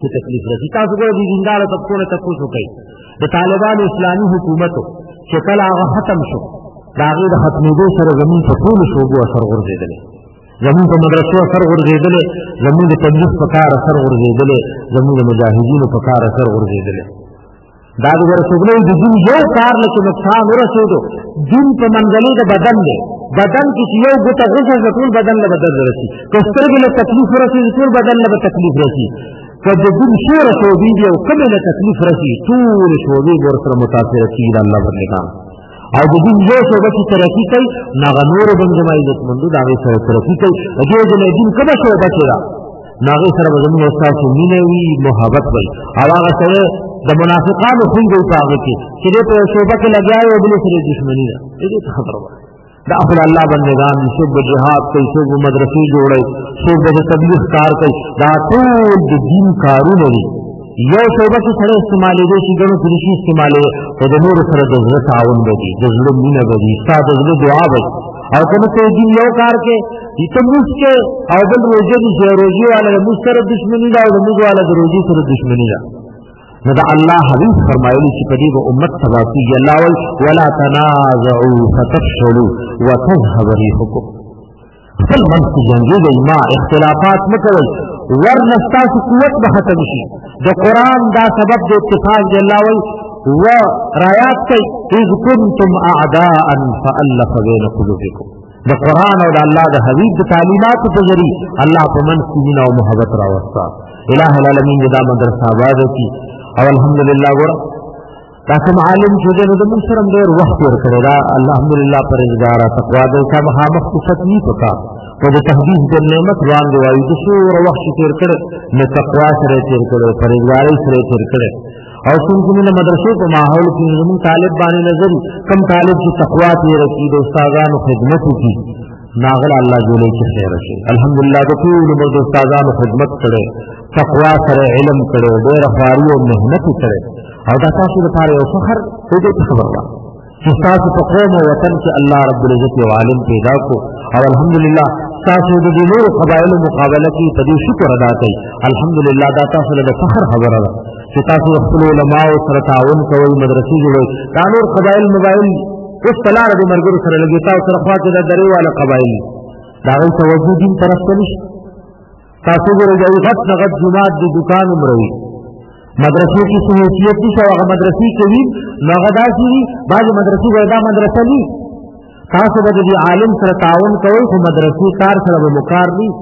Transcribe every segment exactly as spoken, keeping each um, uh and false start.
چې تکلیف رسي. تاسو ګورئ دې دیندارو طبقو نه تپوس وکئ د طالبانو اسلامي حکومتو چې کله هغه ختم شو د هغې د ختمېدو سره زمونږ په ټولو شعبو اثر غورځېدلی، زمونږ په مدرسو اثر غورځېدلی، زمونږ د تبلیغ په کار اثر غورځېدلی، زمونږ د مجاهدینو په کار اثر غورځېدلی. دا د ورسېدلی د دین یو کار له چې نقصان ورسېدو، دین په منګلې د بدن دی، بدن کې چې یو ګوته غوښه ده ټول بدن له بدن رسي، که سترګې له تکلیف ورسېږي ټول بدن له به تکلیف رسي، که د دین شوره شعبې دي او کومې له تکلیف رسي ټولې شعبې به ورسره متاثره کېږي د الله بندګان. او د دین یو شعبه چې ترقي کوي نو هغه نورو بندما عزتمندو د هغې سره ترقي کوي. د دې وجې نه دین کومه شعبه چې ده نو هغې سره به زموږ او ستاسو مینه وي، محبت وي. او هغه سره د منافقانو خوی وي په هغې کې چې دی په یو شعبه کې لګیا وي او بلې سره دشمني ده. د دې څه خبره وه دا خپل الله بندگان څوک به جهاد کوي، څوک به مدرسې جوړوي، څوک به د تبلیغ کار کوي. دا ټول د دین کارونه دي. یو شعبه کې سره استعمالېدی شي ګڼو کې نشي استعمالېدی، خو د نورو سره د زړه تعاون به وي، د زړه مینه به وي، ستا د زړه دعا به وي. او که نه ته دین یو کار کې ته مونځ کې او بل روژه دي چې روژې والا د مونځ سره دشمني ده او د مونځ والا د روژې سره دشمني ده. نو دا الله حبیب فرمایلی چې په دې به امت تباه کېږي. الله وایي ولا تنازعوا فتفشلوا وتذهب ريحكم. خپل منځ کې جنګېږئ ما، اختلافات مه کوئ، ورنه ستاسو قوت به ختم شي. د قرآن دا سبب د اتفاق دی. الله وایي و رایات کوي اذ کنتم اعداء فالف بین قلوبکم. د قرآن او د الله د حبیب د تعلیماتو په ذریعه الله په منځ کې مینه او محبت راوسته. الہ العالمین دا مدرسه آباد کړي. او الحمدلله ګوره دا کوم عالم چې دی نو د موږ سره ډېر وخت ورکړی دا الحمدلله پرهیزګاره تقوا دی تا مخامخ صفت نی پکار خو د تحدیث د نعمت وړاندې وایي د څومره وخت چې تېر کړی نو تقوا سره یې تېر کړی، پرهیزګارۍ سره یې تېر کړی. او څومره چې د مدرسو په ماحول کې زموږ طالب باندې نظر کم طالب چې تقوا تېره کړي د استادانو خدمت وکړي ناغله الله جوړی چې خیر شي. الحمدلله د ټول عمر د استادانو خدمت کړی، تقوا سره علم کړی، ډېره خواري او محنت کړی. او دا تاسو لپاره یو فخر دی دې خبره ده چې تاسو په قوم او وطن کې الله رب العزت یو عالم پیدا کو. او الحمدلله تاسو د دې نورو قبایلو مقابله کې په دې شکر ادا کوئ. الحمدلله دا تاسو له فخر خبره ده چې تاسو خپل علماو سره تعاون کوئ، مدرسې جوړوئ. دا نور قبایل موبایل اوس په لاره د ملګرو سره لګي، تاسو سره خوا کې د درې والا قبایل د هغوی توجه دین طرف ته نشته. تاسو ګورئ د یو غټ نه غټ جومات د دوکان عمروي مدرسې کې څه حیثیت نشته او هغه مدرسې کوي نو هغه داسې وي بعضې مدرسې به دا مدرسه وي. تاسو به د دې عالم سره تعاون کوئ خو مدرسې کار سره به مو کار وي.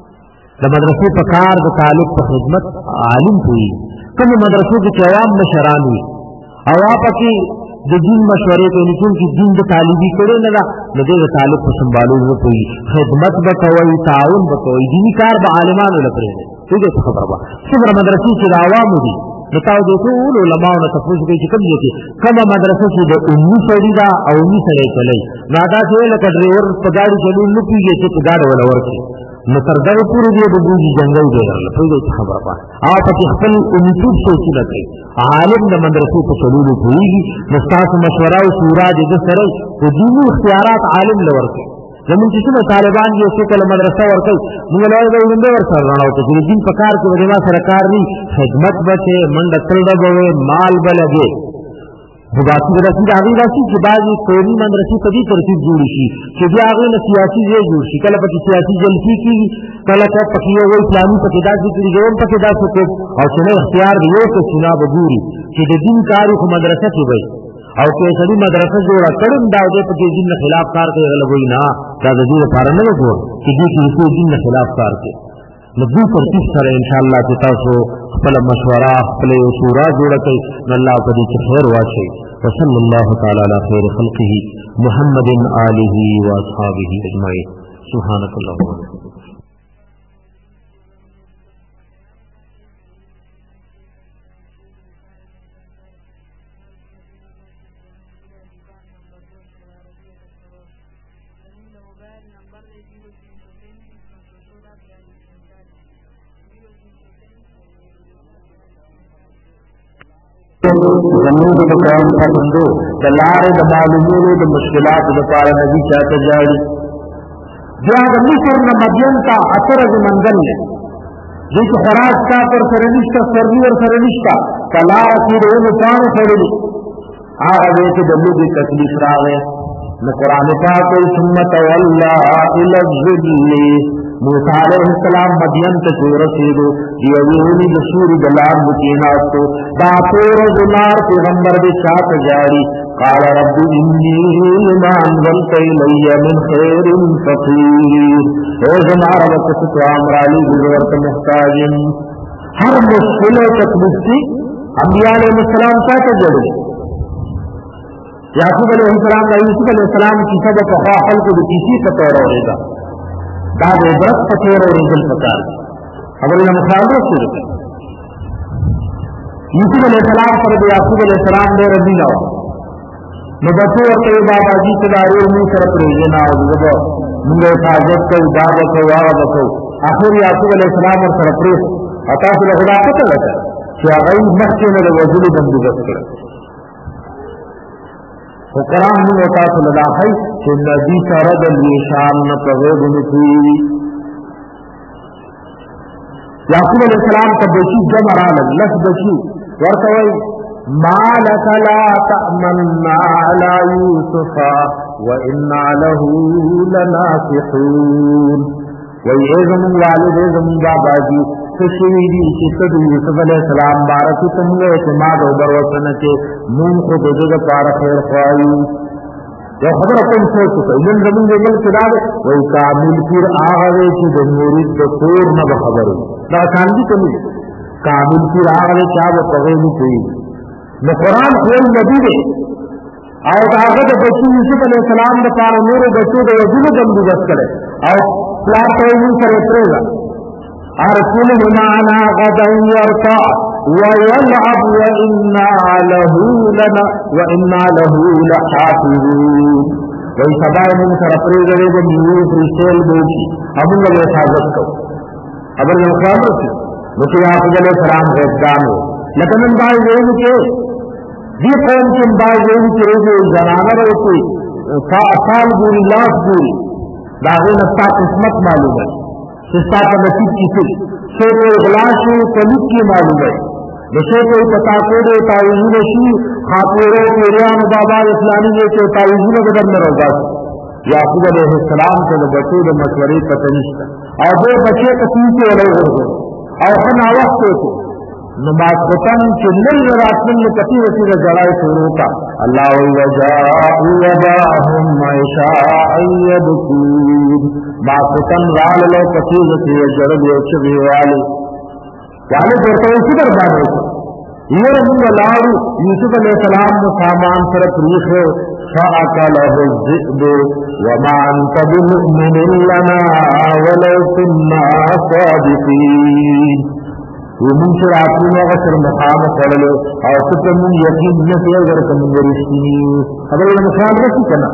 د مدرسې په کار د طالب په خدمت عالم پوهېږي. کومې مدرسو کې چې عوام مشران وي او هغه پکې د دین مشورې کوي، چونکې دین د طالبي کړی نه ده نو دی د طالب په سنبالو نه پوهېږي. خدمت به کوئ، تعاون به کوئ، دیني کار به عالمانو له پرېږدئ. ټول دې خبره وه څومره مدرسې چې د عوامو دي نو تاسو د ټول علماو نه تپوس کوئ چې کوم ځای کې کومه مدرسه چې د امي سړي ده او امي سړی چلی نو هغه داسې لکه ډریور په ګاډي چلول نه پوهېږي چې په ګاډه وله ورکړي نو تر دغه پورې دی به بوځي جنګل دی درله. ټول دې خبره وه هغه پکې خپل امیتوب سوچونه کوي. عالم د مدرسې په چلولو پوهېږي نو ستاسو مشوره او شورا د ده سره خو دیني اختیارات عالم له ورکوي. زمونږ چې څومره طالبان دي څو کله مدرسه ورکوي موږ له وایي به یې لومړی ورسره رڼا وکړو چې د دین په کار کې به د ما سره کار نه وي، خدمت به کوې، منډه تلډه به وې، مال به لګې. خو باقي مدرسې د هغې داسې چې بعضې قومي مدرسې په دې ترتیب جوړې شي چې بیا هغې نه سیاسي ځای جوړ شي، کله پکې سیاسي جلسې کېږي، کله پکې یو وایي فلاني پکې داسې کړي یو هم پکې داسې کوم او چې نه اختیار د یو څه چنا به ګوري چې د دین کار خو مدرسه کې وایي او که سړي مدرسه جوړه کړم دا دی په دې دین نه خلاف کار کوي هغه وایي نه دا د دې لپاره نه جوړ چې دې کې د دین نه خلاف کار کوي. نو دې ترتیب سره انشاءالله چې تاسو خپله مشوره خپله یو شورا جوړه کړئ نو الله په دې کې خیر واچوي. وصلی الله تعالی علی خیر خلقه محمد آله واصحابه اجمعین. سبحانک اللهم زمین د قوم پسندو د لارې د معلومولو د مشکلاتو لپاره نبي چاته جاړي. بیا د مصر نه مدین ته اتره منزل دی جس خوراک کا پر سرنشتہ سرنی اور سرنشتہ کلا کی رون پان سرنی آگے کے دلو کی تکلیف راوے نہ قرآن پاک سمت واللہ الذلی موسیٰ علیہ السلام مدین تک رسیدو دیوینی جسور جلال مکینات تو باپور زنار پیغمبر دی چاک جاری قال رب انی لما انزلت الی من خیر فقیر اے زمار وقت تو عمرالی بزورت محتاجن ہر مشکل و تکلیف کی انبیاء علیہ السلام کا تجربہ یعقوب علیہ السلام کا یوسف علیہ السلام کی سب فخاخل کو کسی کا طور رہے گا داد عبرت پتور اور عزل پکار اگر یہ مخالفت سے رکھے یوسف علیہ السلام پر یعقوب علیہ السلام نے ربی لاؤ نبتو اور کئی بابا جی سے داری میں طرف رہے نہ ہو منگے حفاظت کو دعوت کو واہ کو آخر یعقوب علیہ السلام اور طرف رہے عطا سے خدا پتہ لگا کہ اگر مخے میں وزول بندوبست کرے قرآن میں ہوتا تو لگا ہے کہ نبی سرد الشان نہ پروید نکوی یعقوب علیہ السلام کا بچی جمع رالن لس بچی ورطوئی ما لك لا تأمن على يوسف وإنا له لناصحون وی اے زمون والد اے زمون بابا جی تشویدی چکد یوسف علیہ السلام بارکی تمہیں اعتماد و بروتن کے مون کو دے دے پارا خیر خواہی جو خبر اپن سوچ چکا ان زمین دے مل کدا دے وہی کامل پیر آغوے کی دے مورید دے کور نہ بخبر دا آسان بھی کمی کامل پیر آغوے کیا وہ پغیلی کوئی نہ قرآن خیل نبی دے اور آغد بچی یوسف علیہ السلام دے پارا نور بچو دے وزول بندو بس کرے اور پلاٹ توجین کرے پریزا ارسله معنا غدا يرتع ويلعب وإنا له لنا وإنا له لحافظون وہی سبائے من سر اپنے گرے جو نیوی فرشتیل بوکی ہم انگا یہ حفاظت کو اگر یہ خبر تھی لیکن یعقوب علیہ السلام غیبدان ہو لیکن ان بائی یہ کہ یہ قوم کی ان بائی یہ کہ روزے زنانہ رہے کوئی سال بوری لاکھ بوری داغے نفتا قسمت معلوم ہے سستا کا نصیب کی تھی سے کوئی اغلاش تلید کی معلوم ہے جسے کوئی پتاکوڑے تعویزون شی خاطورے پیریان بابا اسلامی یہ کہ تعویزون بدر میں روزہ یعقوب علیہ السلام کو بچے دے مشورے پتنشتا اور وہ بچے قسم کے علیہ ہو اور خنا وقت کو نماز ختم چلل راتن کتی وسیلہ جڑائے شروع کا اللہ وجاء وباهم عشاء يبكون ما ختم رال لو کتی وسیلہ جڑ دیو چوی والے والے تو اسی دربار ہے یہ من لاو یوسف علیہ السلام نے سامان سر پریخ فاکلہ الذئب وما انت بمؤمن لنا ولو كنا صادقین وہ من سے آپوں نے اگر مقام پڑھ لو اور تو من یقین نہ کیا اگر تم رشتی اگر یہ مثال رکھی کرنا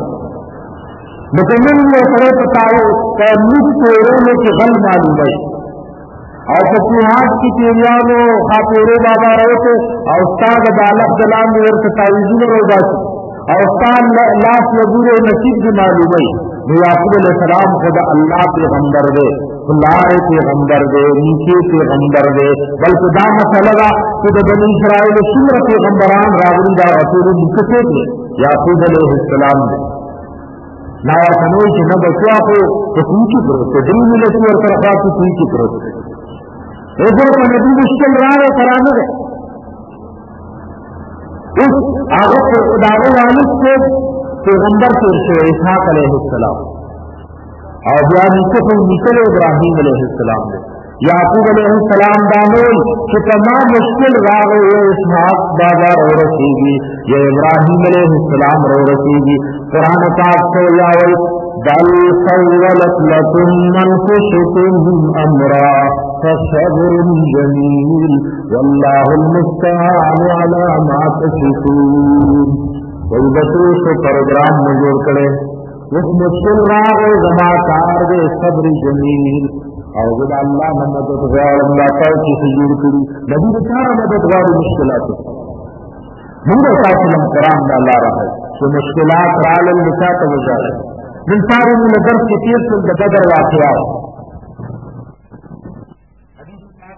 لیکن من یہ کرے بتاؤ کہ مجھ تیرے میں کہ غل معلوم ہے اور فتوحات کی تیریانوں خاطورے بابا رہے تھے اور استاد بالغ دلام میں تعویذوں میں روزہ اور استاد لاکھ نبور نصیب کی معلوم ہے یعقوب علیہ السلام خدا اللہ پیغمبر دے لائے پیغمبر دے نیچے پیغمبر دے بلکہ دا مسئلہ دا کہ بنی اسرائیل سمر پیغمبران راوی دا رسول لکھتے تھے یعقوب علیہ السلام دے نایا کنوئی کہ نہ بچوا کو تو کوئی کی پروت ہے دل ملتی اور طرفات کی کوئی کی پروت ہے ایسے کا نبی مشکل رہا ہے کرانے دے اس آغت دعوی والد سے پیغمبر سے اسحاق علیہ السلام اور بیان نکل نکل ابراہیم علیہ السلام نے یعقوب علیہ السلام دانول کہ تمام مشکل راہ یہ اسحاق بابا رو رکھے گی یہ ابراہیم علیہ السلام رو رکھے گی قرآن پاک سے یاول بل سولت لکم انفسکم امرا فصبر جمیل واللہ المستعان علی ما تصفون کوئی بسوس کو پروگرام میں جوڑ کرے اس مشکل راہ زما کار دے صبر جمیل اور خدا اللہ نے مدد غیر اللہ تعالی کی سجود کری نبی بیچارہ مدد غیر مشکلات من رسول قرآن میں اللہ رہا ہے کہ مشکلات رال النساء کا وجہ ہے من سارے من درس کے تیر سے بدر واقعہ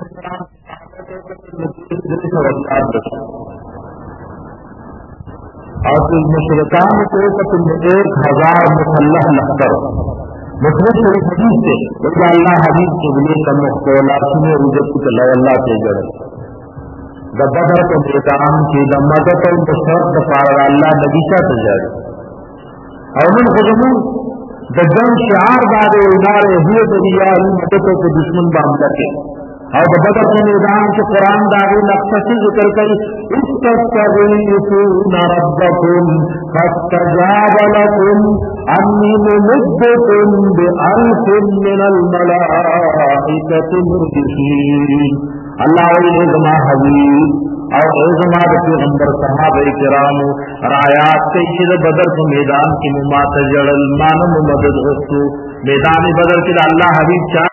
اور مشرکان کو تم ایک ہزار مسلح لشکر مسلم شریف حدیث سے بلکہ اللہ حدیث کے لیے کم مختولا سنے رجت کی اللہ اللہ سے جڑے دا بدر کو میدان کی دا مدد اور مشرق دا پارا اللہ نبیشہ سے جڑے اور من خدمون دا جنگ شعار دارے ادارے ہوئے دنیا مددوں کو دشمن بامدہ کے اور دا بدر کے میدان کے قرآن دارے نقصہ سے ذکر کری استغیثون ربکم فاستجاب لکم انی ممدکم بألف من الملائکۃ مردفین اللہ علیہ زما حبیب اور اے زما پیغمبر صحابہ کرام رایات کے شد بدر کے میدان کی ممات جڑل مانم مدد غصو میدان بدر کے اللہ حبیب چا